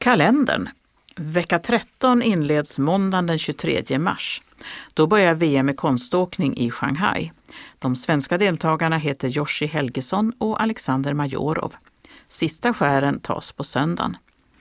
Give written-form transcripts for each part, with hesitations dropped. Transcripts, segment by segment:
Kalendern. Vecka 13 inleds måndagen den 23 mars. Då börjar VM i konståkning i Shanghai. De svenska deltagarna heter Joshi Helgesson och Alexander Majorov. Sista skären tas på söndagen.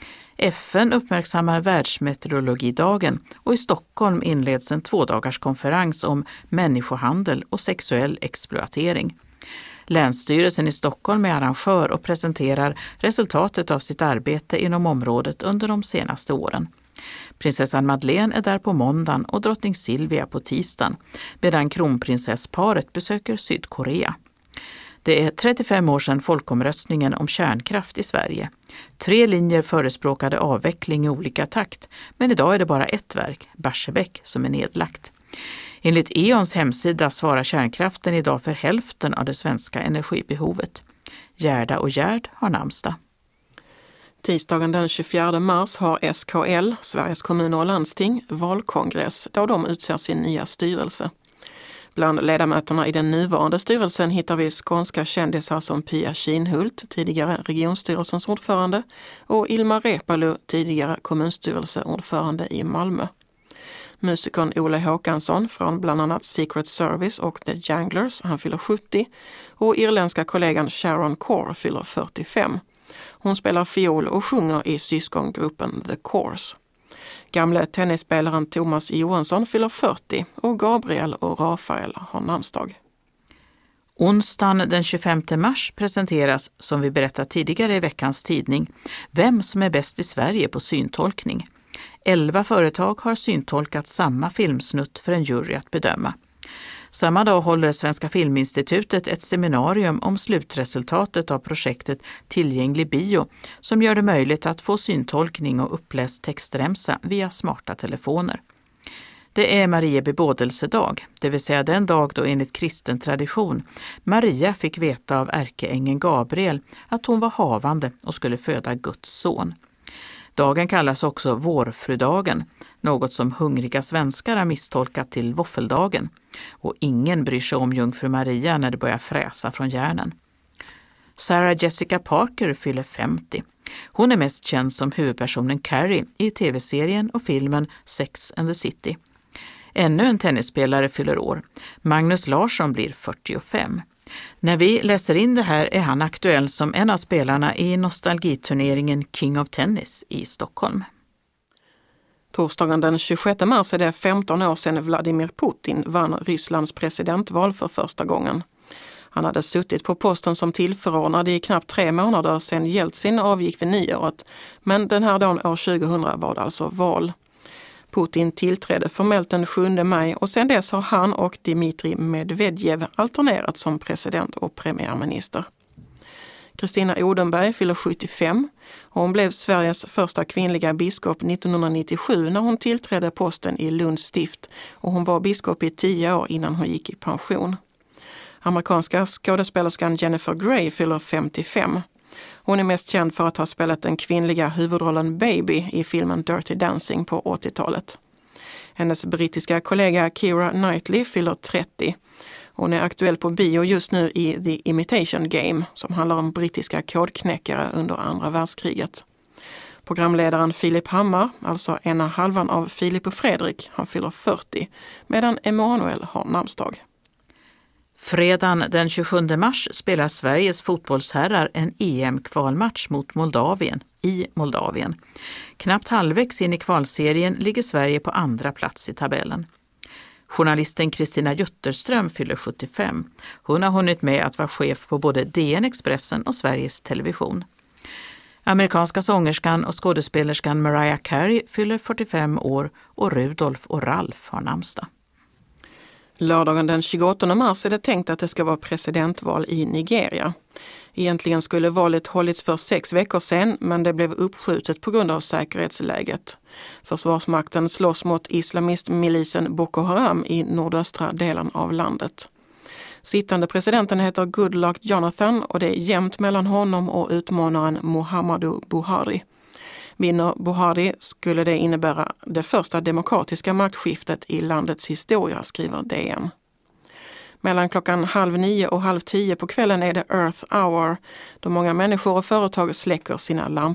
FN uppmärksammar världsmeteorologidagen och i Stockholm inleds en 2-dagarskonferens om människohandel och sexuell exploatering. Länsstyrelsen i Stockholm är arrangör och presenterar resultatet av sitt arbete inom området under de senaste åren. Prinsessan Madeleine är där på måndagen och drottning Silvia på tisdagen, medan kronprinsessparet besöker Sydkorea. Det är 35 år sedan folkomröstningen om kärnkraft i Sverige. 3 linjer förespråkade avveckling i olika takt, men idag är det bara ett verk, Barsebäck, som är nedlagt. Enligt E.ONs hemsida svarar kärnkraften idag för hälften av det svenska energibehovet. Gerda och Gerd har namnsdag. Tisdagen den 24 mars har SKL, Sveriges kommuner och landsting, valkongress där de utser sin nya styrelse. Bland ledamöterna i den nuvarande styrelsen hittar vi skånska kändisar som Pia Kinhult, tidigare regionstyrelsens ordförande, och Ilmar Reepalu, tidigare kommunstyrelseordförande i Malmö. Musikern Ole Håkansson från bland annat Secret Service och The Janglers, han fyller 70, och irländska kollegan Sharon Corr fyller 45. Hon spelar fiol och sjunger i syskongruppen The Corrs. Gamle tennisspelaren Thomas Johansson fyller 40 och Gabriel och Rafael har namnsdag. Onsdagen den 25 mars presenteras, som vi berättat tidigare i veckans tidning, vem som är bäst i Sverige på syntolkning. 11 företag har syntolkat samma filmsnutt för en jury att bedöma. Samma dag håller Svenska Filminstitutet ett seminarium om slutresultatet av projektet Tillgänglig bio som gör det möjligt att få syntolkning och uppläst textremsa via smarta telefoner. Det är Maria bebådelsedag, det vill säga den dag då enligt kristen tradition Maria fick veta av ärkeängeln Gabriel att hon var havande och skulle föda Guds son. Dagen kallas också vårfrudagen, något som hungriga svenskar har misstolkat till våffeldagen. Och ingen bryr sig om jungfru Maria när det börjar fräsa från järnen. Sarah Jessica Parker fyller 50. Hon är mest känd som huvudpersonen Carrie i tv-serien och filmen Sex and the City. Ännu en tennisspelare fyller år. Magnus Larsson blir 45. När vi läser in det här är han aktuell som en av spelarna i nostalgiturneringen King of Tennis i Stockholm. Torsdagen den 26 mars är det 15 år sedan Vladimir Putin vann Rysslands presidentval för första gången. Han hade suttit på posten som tillförordnad i knappt 3 månader sedan Jeltsin avgick vid nyåret, men den här dagen år 2000 var det alltså val. Putin tillträdde formellt den 7 maj och sedan dess har han och Dmitrij Medvedev alternerat som president och premiärminister. Kristina Odenberg fyller 75 och hon blev Sveriges första kvinnliga biskop 1997 när hon tillträdde posten i Lunds stift och hon var biskop i 10 år innan hon gick i pension. Amerikanska skådespelerskan Jennifer Grey fyller 55. Hon är mest känd för att ha spelat den kvinnliga huvudrollen Baby i filmen Dirty Dancing på 80-talet. Hennes brittiska kollega Keira Knightley fyller 30. Hon är aktuell på bio just nu i The Imitation Game som handlar om brittiska kodknäckare under andra världskriget. Programledaren Filip Hammar, alltså ena halvan av Filip och Fredrik, han fyller 40 medan Emanuel har namnsdag. Fredagen den 27 mars spelar Sveriges fotbollsherrar en EM-kvalmatch mot Moldavien i Moldavien. Knappt halvvägs in i kvalserien ligger Sverige på andra plats i tabellen. Journalisten Kristina Jutterström fyller 75. Hon har hunnit med att vara chef på både DN Expressen och Sveriges Television. Amerikanska sångerskan och skådespelerskan Mariah Carey fyller 45 år och Rudolf och Ralf har namnsdag. Lördagen den 28 mars är det tänkt att det ska vara presidentval i Nigeria. Egentligen skulle valet hållits för 6 veckor sedan, men det blev uppskjutet på grund av säkerhetsläget. Försvarsmakten slåss mot islamistmilisen Boko Haram i nordöstra delen av landet. Sittande presidenten heter Goodluck Jonathan och det är jämnt mellan honom och utmanaren Muhammadu Buhari. Vinner Buhari skulle det innebära det första demokratiska maktskiftet i landets historia, skriver DN. Mellan klockan 8:30 och 9:30 på kvällen är det Earth Hour, då många människor och företag släcker sina lampor.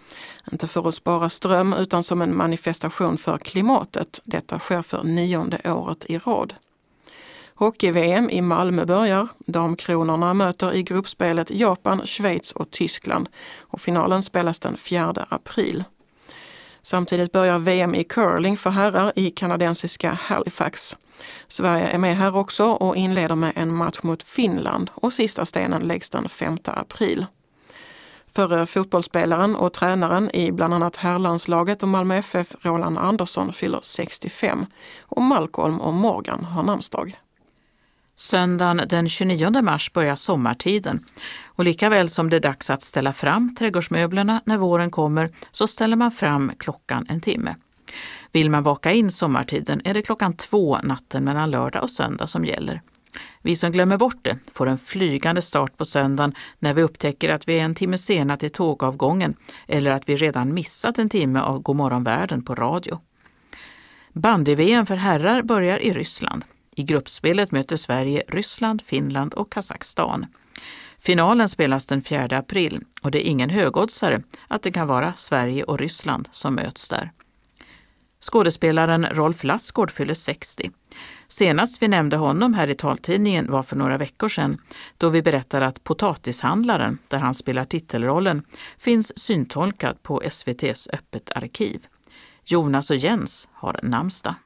Inte för att spara ström utan som en manifestation för klimatet. Detta sker för 9:e året i rad. Hockey-VM i Malmö börjar. Damkronorna möter i gruppspelet Japan, Schweiz och Tyskland. Och finalen spelas den 4 april. Samtidigt börjar VM i curling för herrar i kanadensiska Halifax. Sverige är med här också och inleder med en match mot Finland och sista stenen läggs den 5 april. Förre fotbollsspelaren och tränaren i bland annat herrlandslaget och Malmö FF, Roland Andersson, fyller 65 och Malcolm och Morgan har namnsdag. Söndagen den 29 mars börjar sommartiden och lika väl som det är dags att ställa fram trädgårdsmöblerna när våren kommer så ställer man fram klockan en timme. Vill man vaka in sommartiden är det 2:00 natten mellan lördag och söndag som gäller. Vi som glömmer bort det får en flygande start på söndagen när vi upptäcker att vi är en timme sena till tågavgången eller att vi redan missat en timme av Godmorgonvärlden på radio. Bandy-VM för herrar börjar i Ryssland. I gruppspelet möter Sverige Ryssland, Finland och Kazakstan. Finalen spelas den 4 april och det är ingen högoddsare att det kan vara Sverige och Ryssland som möts där. Skådespelaren Rolf Lassgård fyller 60. Senast vi nämnde honom här i taltidningen var för några veckor sedan då vi berättade att Potatishandlaren, där han spelar titelrollen, finns syntolkad på SVT:s Öppet arkiv. Jonas och Jens har namnsdag.